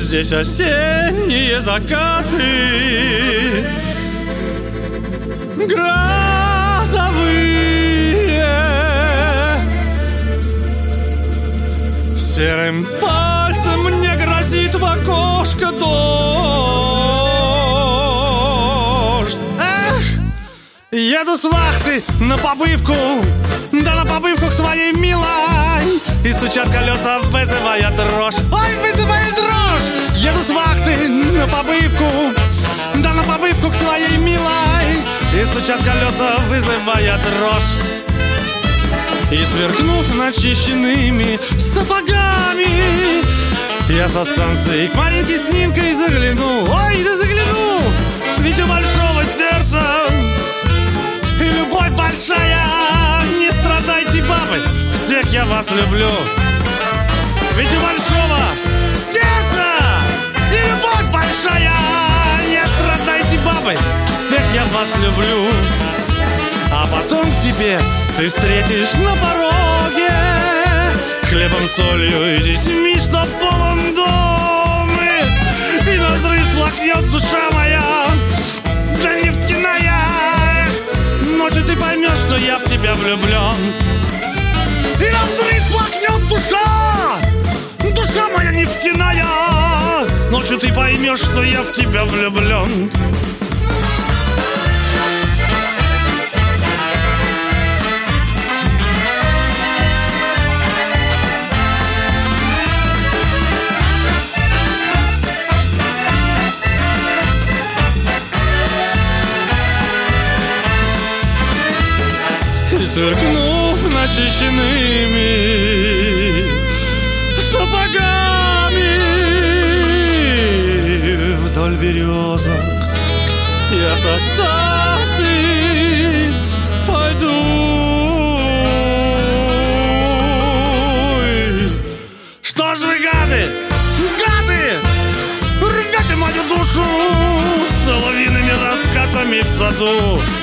Здесь осенние закаты, грозовые, серым пальцем мне грозит в окошко дождь. Эх, еду с вахты на побывку, да на побывку к своей милой, и стучат колеса, вызывая дрожь. Ой, вызывает дрожь! Еду с вахты на побывку, да на побывку к своей милой, и стучат колеса, вызывая дрожь. И сверкнув начищенными сапогами, я со станции к Маринке с Нинкой загляну. Ой, да загляну! Ведь у большого сердца и любовь большая. Не страдайте, бабы, всех я вас люблю. Ведь у большого сердца и любовь большая. Не страдайте, бабы, всех я вас люблю. А потом к тебе ты встретишь на пороге хлебом, солью и детьми, что полон дом. И навзрыв плакнет душа моя, да нефтяная. Ночью ты поймешь, что я в тебя влюблен. И навзрыв плакнет душа, душа моя нефтяная. Ночью ты поймешь, что я в тебя влюблен. Сверкнув начищенными сапогами вдоль березок, я со станции пойду. Что ж вы, гады, гады, рвете мою душу соловьиными раскатами в саду.